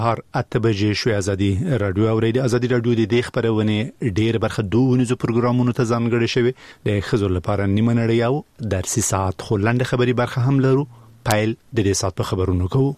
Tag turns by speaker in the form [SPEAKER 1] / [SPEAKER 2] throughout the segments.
[SPEAKER 1] هر اتبجې شوې ازادي رادیو اوریدي. ازادي رادیو د دې خبرونه ډېر برخه دوه پروګرامونو ته ځانګړي شوی د خزر لپاره نیمه نړۍ او درسي ساعت خو لنډه خبري برخه هم لرو. پایل د دې ساعت په خبرونو کوو.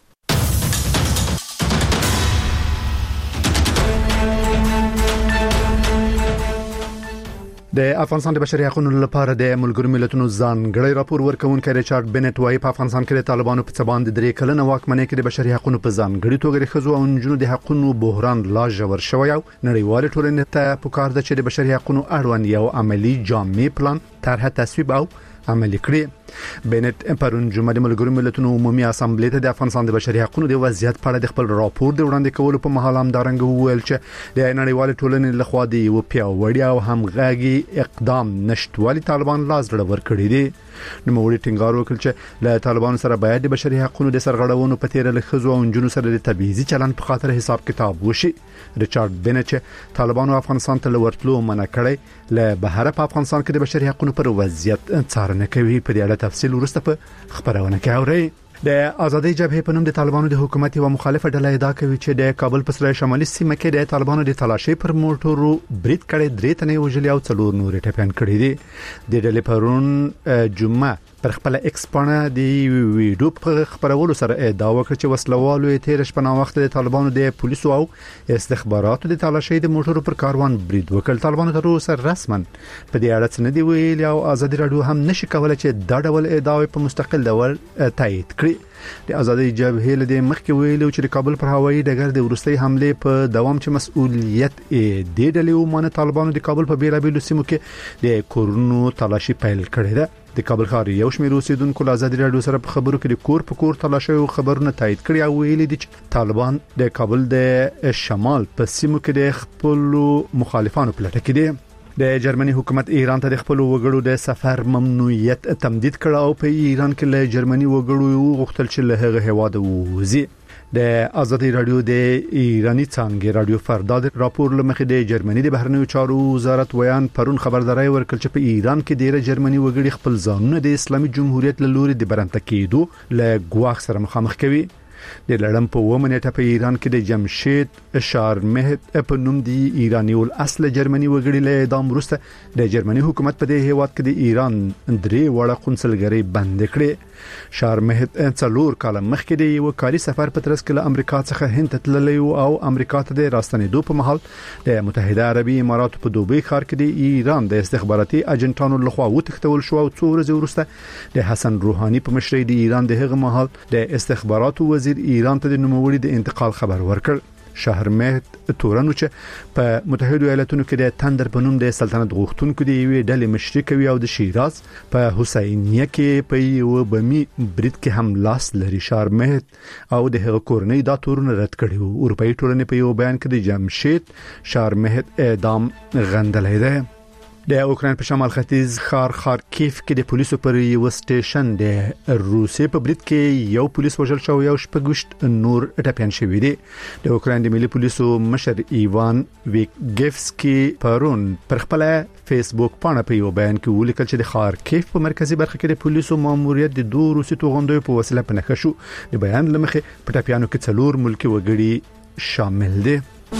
[SPEAKER 1] د افغانستان د بشري حقوقو لپاره د ملګرو ملتونو ځانګړی راپور ورکونکي ریچارډ بنټ وايي په افغانستان کې د طالبانو په څبان د درې کلنه واکمنۍ کې د بشري حقوقو په ځانګړي توګه د خزو او نجونو د حقوقو بحران لا ژور شوی او نړیوال ټولنې ته پکار ده چې د بشري حقوقو اړوند یو عملی جامع پلان طرح تصویب او عملي کړي. بنټ پرون جمعه د ملګرو ملتونو عمومي اسامبلې ته د افغانستان د بشري حقوقو د وضعیت په اړه د خپل راپور د وړاندې کولو په مهال هم دارنګ وویل چې د نړیوال ټولنې لخوا د یو پیاوړي او همغږي اقدام نشټوالي طالبان لاس ډړور کړی دي. نو موږ ټینګار وکړ چې له طالبان سره باید د بشري حقوقو د سرغړونو په تیر له خزو او نجونو سره د تبعیضي چلند په خاطر حساب کتاب وشي. ریچارډ بنټ طالبانو افغانستان ته ورتلو منع کړی له بهر په افغانستان کې د بشري حقوقو پر وضعیت څارنه کوي. په دې اړه تفصیل ورسته په خبرونه کې اوري. د آزادۍ جبهې په نوم د طالبانو د حکومت او مخالفه ډله ادعا کوي چې د کابل په سره شمالي سیمه کې د طالبانو د تلاشي پر موټرو برید کړي، درې تنې وژلي او 4 نور ټپيان کړي دي. د ډلې پرون جمعه پر خپل ایکس باندې د ویډیو په خبرولو سره ادعا وکړه چې وسلوالو تیر شپه نا وخت د طالبانو د پولیسو او استخباراتو د تلاشي د موټرو پر کاروان برید وکړ. طالبانو تر اوسه رسما په دې اړه څه نه دی ویلي او آزادي رادیو هم نشي کولای چې دا ډول ادعاوې په مستقل ډول تایید کړي. د آزادۍ جبهې له مخکې ویلو چې د کابل پر هوایي ډګر د ورستۍ حمله په دوام چې مسؤلیت د ډلې ومنه طالبانو د کابل په بیلابېلو سیمو کې د کورونو تلاشي پیل کړې ده. د کابل ښار یو شمېر اوسیدونکو له آزادي رادیو سره په خبرو کې د کور په کور تلاشي او خبرونه تایید کړي او ویلي دي چې طالبان د کابل د شمال په سیمو کې د خپل مخالفانو په لټه کې دي. د جرمني حکومت ایران ته د خپل وګړو د سفر ممنوعیت تمدید کړ او په ایران کې له جرمني وګړو غوښتل چې له هغه هواد ووزي. د آزادي رادیو د ایرانی څنګه رادیو فرداد راپور لمخې د جرمني د بهرنیو چارو وزارت ویان پرون خبرداري ورکړ چې په ایران کې ډیره جرمني وګړي خپل ځانونه د اسلامي جمهوریت له لوري د برنته کېدو له ګواښ سره مخامخ کوي. د لړم په ومنټه په ایران کې د جمشید شارمهت په نوم دی ایرانی ول اصل جرمني وګړي له اعدام وروسته د جرمني حکومت په دې هیواد کې د ایران درې وړه قونسلګری بند کړې. شارمهت 4 کال مخکې د یو کاري سفر په ترڅ کې له امریکا څخه هند ته تللی او امریکا ته د راستنېدو په محل د متحده عربي اماراتو په دوبۍ ښار کې د ایران د استخباراتي اجنټانو لخوا وتښتول شو او 2 ورځې وروسته د حسن روحاني په مشرۍ د ایران د هغه محل د استخباراتو وزیر ایران ته د نوموړي د انتقال خبر ورکړ. شهرمهت تورنو چې په متحده ایالاتونو کې د تندر په نوم د سلطنت غوښتونکو د یوې ډلې مشري کوي او د شیراز په حسینیه کې په یو بمی برید کې هم لاس لري. شهرمهت او د هغه کورنۍ دا تورونه رد کړي وو. اروپאי ټولنې په یو بیان کې د جمشید شهرمهت اعدام غندلې ده. د اوکرين په شمال ختیځ ښار خارکیف کې د پولیسو پر یو سټیشن د روسي په برید کې یو پولیس وژل شو او 6 نور ټپيان شوي دي. د اوکرين د ملي پولیسو مشر ایوان ویګیفسکي پرون پر خپل فیسبوک باندې په یو بیان کې ولیکل چې د خارکیف په مرکزی برخه کې د پولیسو ماموریت د 2 روسي توغندوی په وسیله په نښه شو. د بیان لمخې په ټپيانو کې 4 ملکی وګړي شامل دي.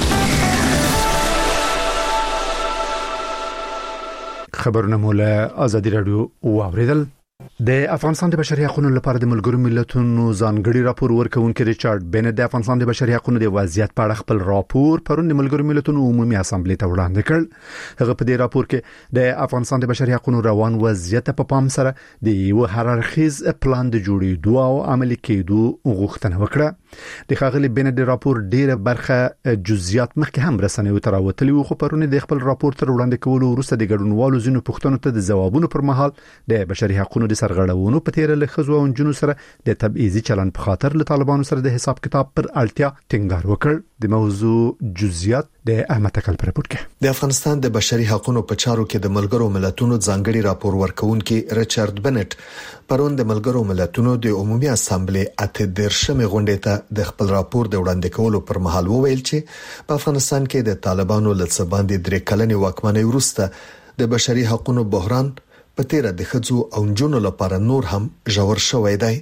[SPEAKER 1] خبرونه مولا آزادي رادیو واوریدل. د افغانستان د بشري حقوقو لپاره د ملګرو ملتونو ځانګړي راپور ورکونکي ریچارډ بنټ د افغانستان د بشري حقوقو د وضعیت په اړه خپل راپور پرون د ملګرو ملتونو عمومي اسامبلې ته وړاندې کړ. هغه په دې راپور کې د افغانستان د بشري حقوقو روان وضعیت په پام سره د یو هررخیز پلان د جوړېدو او عملي کېدو غوښتنه وکړه. د ښاغلي بنټ د راپور ډیره برخه جزئیات مخکې هم رسنیو ته راوتلي وو، خو پرون د خپل راپور تر وړاندې کولو وروسته د ګډونوالو ځینو پوښتنو ته د ځوابونو پر مهال د بشري حقوقو د سرغړونو په تیر له خزو او جنونو سره د تبعیضي چلند په خاطر له طالبانو سره د حساب کتاب پر اړتیا ټینګار وکړ. د موضوع جزئیات د احمد تکل پر رپورت کې
[SPEAKER 2] د افغانستان د بشري حقوقو په چارو کې د ملګرو ملتونو ځانګړي راپور ورکونکي ریچارډ بنټ پرون د ملګرو ملتونو د عمومي اسامبلې اته درشمه غونډې ته د خپل راپور د وړاندې کولو پر مهال وویل چې په افغانستان کې د طالبانو له څه باندې درې کلنې واکمنۍ وروسته د بشري حقوقو بحران په تیر د خځو او جنونو لپاره نور هم ژور شوی دی.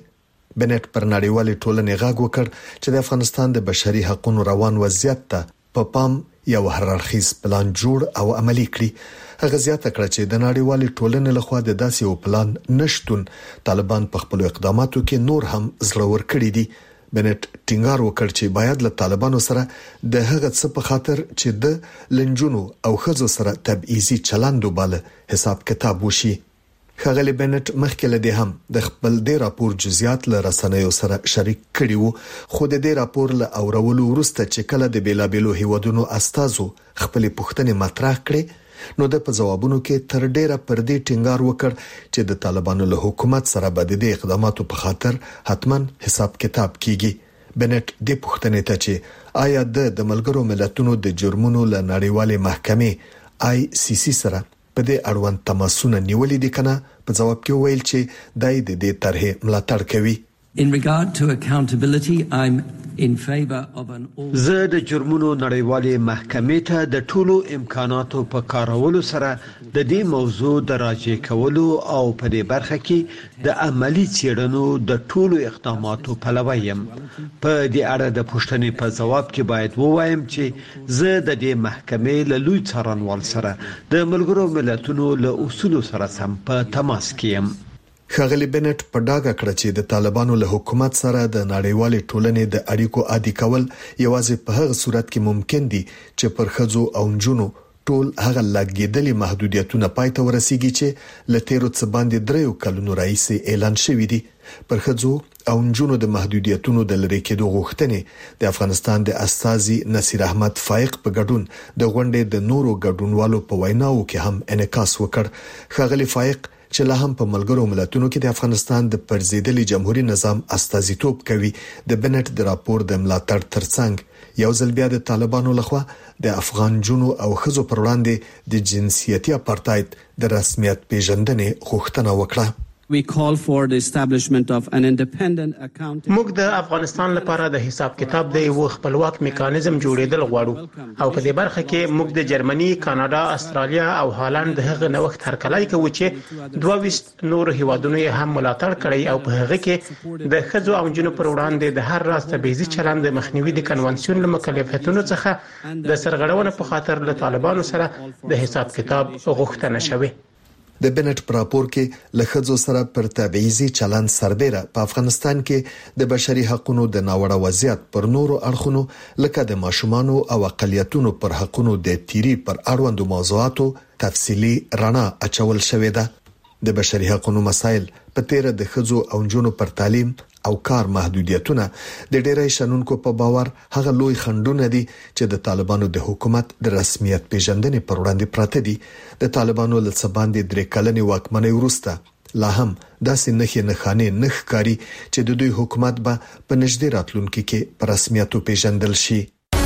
[SPEAKER 2] بنټ پر نړیوالې ټولنې غږ وکړ چې د افغانستان د بشري حقوقو روان وضعیت ته په پام یو هررخیز پلان جوړ او عملی کړي. هغه زیاته کړه چې د نړیوالې ټولنې لخوا د داسې یو پلان نشټون طالبان په خپل اقداماتو کې نور هم زړور کړي دي. بنټ ټینګار وکړ چې باید له طالبانو سره د هغه څه په خاطر چې د لنجونو او خزو سره تبعیضي چلند وباله حساب کتاب وشي. خغلی بنټ مخکې له دې هم د خپل د راپور جزئیات له رسنیو سره شریک کړي وو، خو د دې راپور له اورولو وروسته چې کله د بیلابیلو هیوادونو استازو خپل پوښتنې مطرح کړي نو د په جوابونو کې تر ډیره پر دې ټینګار وکړ چې د طالبانو له حکومت سره به د اقداماتو په خاطر حتماً حساب کتاب کیږي. بنټ د پوښتنې ته چې آیا د ملګرو ملتونو د جرمونو له نړیوالې محکمې ICC سره په دې اړوند تماسونه نیولې دي کنه، په جواب کې ویل چې دای د دې طرحې ملاتړ کوي.
[SPEAKER 3] In regard to accountability, I'm in favor of an all
[SPEAKER 4] زه د جرمونو نړیوالې محکمې ته د ټولو امکاناتو په کارولو سره د دې موضوع د راجع کولو او په دې برخه کې د عملی څېړنو د ټولو اقداماتو پلوی یم. په دې اړه د پوښتنې په جواب کې باید ووایم چې زه د دې محکمې له لوی څارنوال سره د ملګرو ملتونو له اصولو سره سم په تماس کې یم.
[SPEAKER 2] خغلی بنټ په ډاګه کړ چې د طالبانو له حکومت سره د نړیوالې ټولنې د اړیکو عادي کول یوازې په هغه صورت کې ممکن دي چې پر خزو او جنونو ټول هغه لګیدلې محدودیتونه پای ته ورسیږي چې لته رڅ باندې دریو کلونو راځي اعلان شوی دی. پر خزو او جنونو د محدودیتونو د لری کېدو غوښتنې د افغانستان د استاذي نصیر احمد فائق په ګډون د غونډې د نورو ګډونوالو په ویناو کې هم انعکاس وکړ. خغلی فائق چې لا هم په ملګرو ملتونو کې د افغانستان د پرزیدلي جمهوریت نظام استازیتوب کوي، د بنټ د راپور د ملاتړ ترڅنګ یو ځل بیا د طالبانو لخوا د افغان جنو او خزو پر وړاندې د جنسیتي اپارټاید د رسمیت پیژندنې غوښتنه وکړه.
[SPEAKER 5] We call for the establishment of an independent accounting.
[SPEAKER 6] موږ د افغانستان لپاره د حساب کتاب د یو خپلواک میکانیزم جوړېدل غواړو او په دې برخه کې موږ د جرمني، کاناډا، استرالیا او هالند د هغه نوښت هرکلی کوي چې 22 نور هیوادونو هم ملاتړ کړی او په هغه کې د خزو او جنو پر وړاندې د هر راز تبعیضي چلند د مخنیوي د کنوانسیون له مکلفیتونو څخه د سرغړونې په خاطر له طالبانو سره د حساب کتاب غوښتنه شوه.
[SPEAKER 2] د بنټ پر راپور کې لخصو سره پر تبعیضي چلند سربېره په افغانستان کې د بشري حقوقو د ناوړه وضعیت پر نورو اړخونو لکه د ماشومانو او اقلیتونو پر حقوقو د تیری پر اړوندو موضوعاتو تفصیلی رڼا اچول شوې ده. د بشري حقوقو مسایل په تیر د خزو او جنونو پر تعلیم او کار محدودیتونه د ډېرای شنونکو په باور هغه لوی خنډونه دي چې د طالبانو د حکومت د رسمیت پیژندنې پر وړاندې پراته دي. د طالبانو له څباندې درې کلنې واکمنۍ وروسته لا هم داسې نه خانه نه ښکاري چې د دوی حکومت به په نږدې راتلونکي کې په رسمیت پیژندل شي.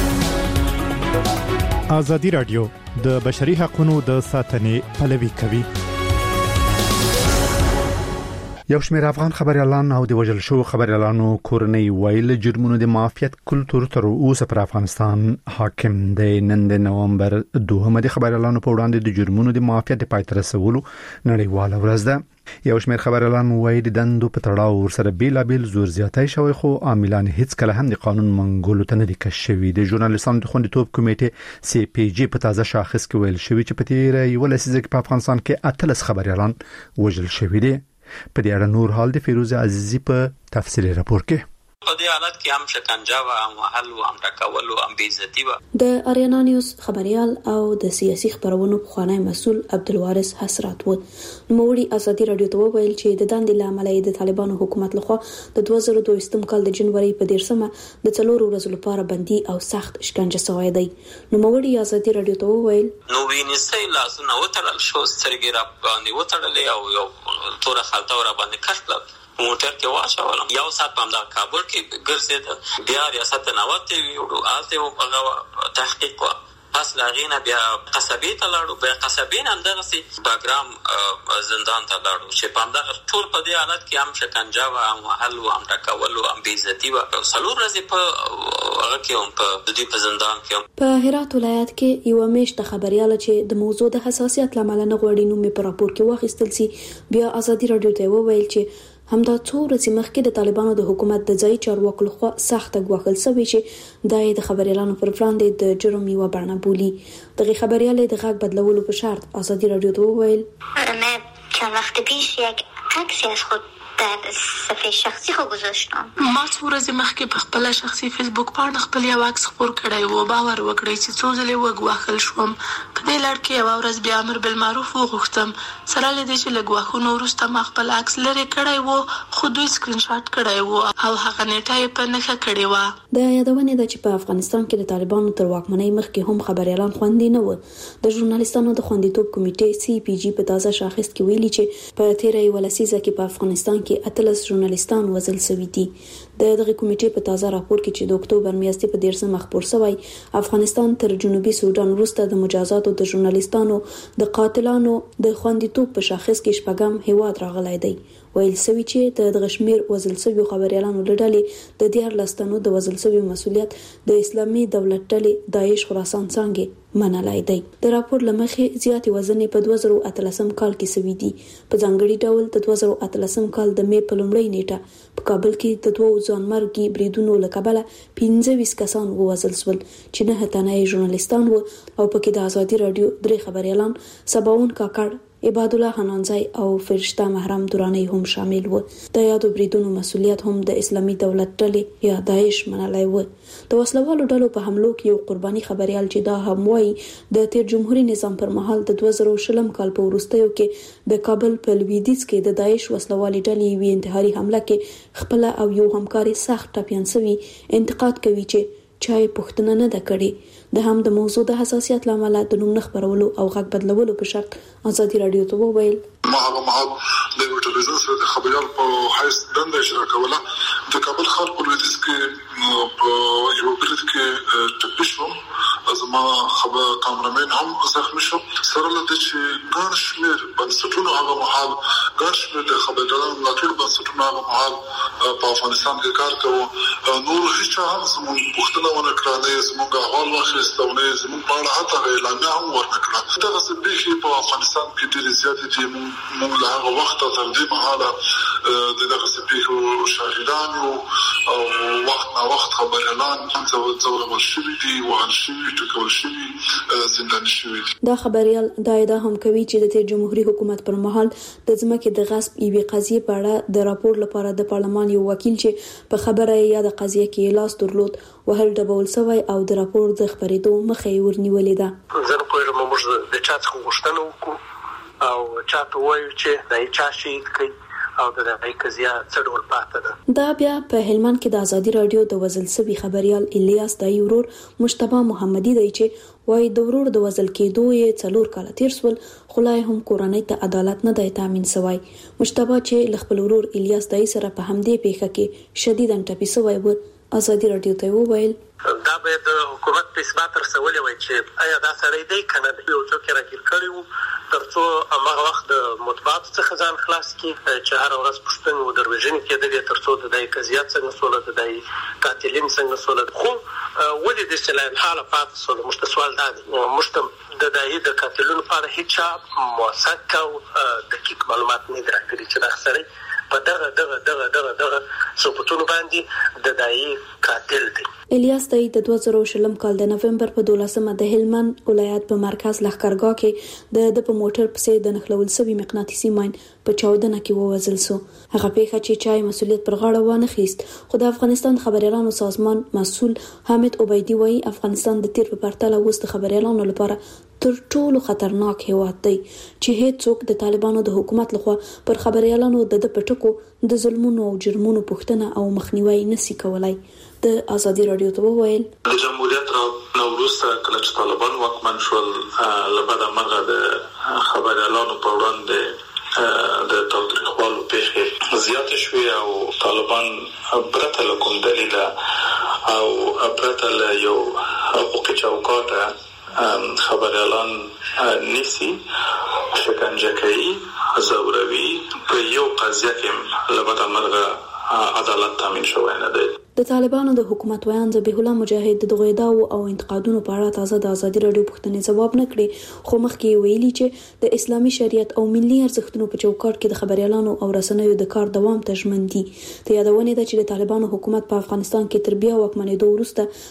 [SPEAKER 7] ازادي رادیو د بشري حقوقو د ساتنې پلوي کوي.
[SPEAKER 1] یو شمېر افغان خبريالان او د وژل شو خبريالانو کورنۍ ویل جرمونو د مافیات کلتور تر اوسه پر افغانستان حاکم دی. نن د نومبر 2 د خبريالانو په وړاندې د جرمونو د مافیات د پای ته رسولو نړیواله ورځ ده. یو شمېر خبريالان وایي د دندو په تړاو ورسره بیلابیل زور زیاتای شوی، خو عاملان هیڅ کله هم د قانون منګولو ته نه دي کش شوی. د ژورنالیستانو د خوندیتوب کمیټې CPJ په تازه شاخص کې ویل شوی چې په تیر یو لسیزه کې په افغانستان کې 13 خبريالان وژل شوی دي. په دې اړه نور حال د فیروز عزیزی په تفصیلی راپور کې.
[SPEAKER 8] په دې حالت کې هم شکنجه و او محل و هم ټکول او هم بیزتی و.
[SPEAKER 9] د اریانا نیوز خبريال او د سیاسي خبرونو خوانی مسول عبدالوارث حسرات و نوموړي ازادي رادیو ته ویل چې د داندې لامل د طالبانو حکومت لخوا د 2022 کال د جنوري په 13مه د 4 ورځې لپاره بندي او سخت شکنجه شوی دی. نوموړي ازادي رادیو ته ویل
[SPEAKER 8] نو وینځي لاسونه وتړل شو، سترګې را باندې وتړلې او یو تور خلطه را باندې کښل موټر کې واچولم. یو سات په همدا کابل کې ګرځید، بیا ریاست نوته ویو آلته هغه تحقیق و. پس لاغینا بیا قصبی ته لاړو، بیا قصبین هم دغه سي باګرام زندان ته لاړو چې په همدغه ټول په دې حالت کې هم شکنجه و، هم محل و، هم ټکول و، هم بیزتی و. څلور ورځې په هغه کې هم په دې په زندان کې.
[SPEAKER 9] په هرات ولایت کې یو میشته خبريال چې د موضوع د حساسیت لامل نه غوړي نو په راپور کې واخیستل سي، بیا ازادي رادیو ته وویل چې همدا څو ورځې مخکې د طالبانو د حکومت د ځای چارواکو لخوا سخت غوښتل شوی چې د خبريالانو پر وړاندې د جرم یو بڼه بولی. دغه خبريال د غږ بدلولو په شرط ازادي رادیو ته وویل
[SPEAKER 10] من چند وقت پیش یک عکسی از خود در صفحه شخصی خو گذاشتم.
[SPEAKER 11] ما څو ورځې مخکې په خپل شخصي فیسبوک باندې خپل یو عکس خپور کړی و. باور وکړئ چې څو ځله وګواښل شوم. په دې لړ کې یو ورځ بیا امر بالمعروف وغوښتم. سره لدې چې لږ وختونه وروسته ما خپل عکس لرې کړی و، خو دوی سکرین شاټ کړی و او هغه نیټه یې په نښه کړې و.
[SPEAKER 9] د یادونه ده چې په افغانستان کې د طالبانو تر واکمنۍ مخکې هم خبريالان خوندي نه و. د ژورنالیستانو د خوندیتوب کمیټې CPG په تازه شاخص کې ویلي چې په تیرې ولسیزه کې په افغانستان کې 13 ژورنالیستان وژل شوي دي. دغه کمیټې په تازه راپور کې چې د اکتوبر میاشتې په 13 خپور شوی، افغانستان تر جنوبي سودان وروسته د مجازاتو د ژورنالیستانو د قاتلانو د خوندیتوب په شاخص کې شپږم هیواد راغلی دی. ویل سوي چې د غشمیر وزل سوي خبريالانو لړلې د 14 تنو د وزل سوي مسولیت د اسلامي دولت ډلې داعش خراسان څنګه منلای دی. د راپور لمخې زیاتې وزن په 2013 کال کې سوي دي. په ځانګړي ډول د 2013 کال د مې په لومړۍ نیټه په کابل کې د 2 ځانمرګي بریدونو لکبله 25 کسان ووژل شول چې نه تنه ژورنالیستان وو او په کې د ازادي رادیو 3 خبريالان سباون کاکړ، عباد الله حنانزای او فرشته محرم دورانی هم شامل و. د یادو بریدونو مسولیت هم د اسلامي دولت ډلې یا داعش منلای و. د وسلوالو ډلو په حملو کې یو قرباني خبريال چې دا هم وایي د تیر جمهوریت نظام پر مهال د 2000 کال په وروستیو کې د کابل په لویدیځ کې د داعش وسلوالي ډلې وی انتحاري حمله کې خپل او یو همکاري سخت ټپيان سوي انتقاد کوي چې چای پښتنه نه ده کړې. د هم د موضوع د حساسیت لامل د نوم خبرولو او غږ بدلولو په شرط ازادي رادیو ته وویل
[SPEAKER 12] ما هغه مهال د ټلویزیون سره د خبريال په حیث دنده اجرا کوله. د کابل ښار په لویدیځ کې په یو برید کې ټپي شوم. زما خبر کامرامین هم زخمی شو. سره لته چې ګڼ شمېر بنسټونو هغه مهال ګڼ شمېر د خبريالانو ملاتړ بنسټونو هغه مهال په افغانستان کې کار کوي. نور هیڅ هم زموږ پښتنه ونه کړه، نه زموږ احوال واخیستونه، زموږ په اړه حتی اعلانونه هم ورنکړه. دغه سبب په افغانستان کې ډېر زیات دي. موږ له هغه وخت تر دې مهاله دغه سبب شاهدان او وخت نه وخت خبريالان څنګه شوي دي، وهل شوي، ټکول شوي، زنداني شوي.
[SPEAKER 9] دا خبريال دا ادعا هم کوي چې د تیر جمهوریت حکومت پر مهال د ځمکې د غصب ایوي قضیه په اړه د راپور لپاره د پارلمان یو وکیل چې په خبره یا د قضیه کې لاس درلود وهل ډبول سوی او د راپور د خبرېدو مخه ورنیولې ده.
[SPEAKER 13] زه په اړه موږ د چا څخه غوښتنه وکړو او چاته وایو چې دای چا شهید کړي او د دې قضیه څه ډول پاتې ده. دا
[SPEAKER 9] بیا په هلمند کې د ازادي رادیو د وزل سوي خبريال الیاس دای ورور مجتبی محمدي دی چې وای د ورور د وزل کېدو یې 4 کال تیر سول، خلای هم کورنۍ ته عدالت نه دی تامین سوی. مجتبی چې خپل ورور الیاس دای سره په همدې پیښه کې شدیداً ټپي سوی و، ازادي رادیو ته وویل
[SPEAKER 13] دا به د حکومت په اثبات رسولې وای چې آیا دا سړی دی کنه یو څوک راګیر کړی وو ترڅو هغه وخت د مطبوعات څخه ځان خلاص کړي چې هر ورځ پښتون و دروژن کېدل ترڅو د دای قضیات څنګه سوله د دای قاتلین څنګه سوله خو ولې د سلام حاله پات سوله مشت سوال دا مشتم د دای د قاتلونو لپاره هیڅ موثق او دقیق معلومات نه درکړي چې دا سړی په دغه ثبوتونو باندې د دای قاتل دی.
[SPEAKER 9] الیاس دای د 2000 کال د نوومبر په 12مه د هلمند ولایت په مرکز لښکرګاه کې د په موټر پسې د نخلول سوي مقناطیسي ماین په 14 کې ووژل شو. هغه پیښه چې چای مسولیت پر غاړه وانه خیست. خو د افغانستان خبريالانو سازمان مسؤل حامد عبیدی وایي افغانستان د تیر په پرتله اوس د خبريالانو لپاره تر ټولو خطرناک هیواد دی چې هیڅوک د طالبانو د حکومت لخوا پر خبريالانو د پټکو د ظلمونو او جرمونو پوښتنه او مخنیوي نشي کولای. د ازادي رادیو ته وویل
[SPEAKER 14] د جمهوریت وروسته کله چې طالبان واکمن شول لبدا مرغه د خبريالانو په وړاندې د تاریخوالو پیښې زیات شوې او طالبان پرته له کوم دلیل او پرته له یو حقوقي چوکاټ خبريالان نسی شکنجه کوي، زوروي. په یو قضیه کې لبدا مرغه عدالت تامین شوی نه دی.
[SPEAKER 9] د طالبانو د حکومت ویان ذبیح الله مجاهد د دغه ادعاو او انتقادونو په اړه تازه د ازادي رادیو پوښتنې جواب نه کړي، خو مخکې ویلي چې د اسلامي شریعت او ملي ارزښتونو په چوکاټ کې د خبريالانو او رسنیو د کار دوام ته ژمن دي. د یادونې ده چې د طالبانو حکومت په افغانستان کې تر بیا واکمنېدو وروسته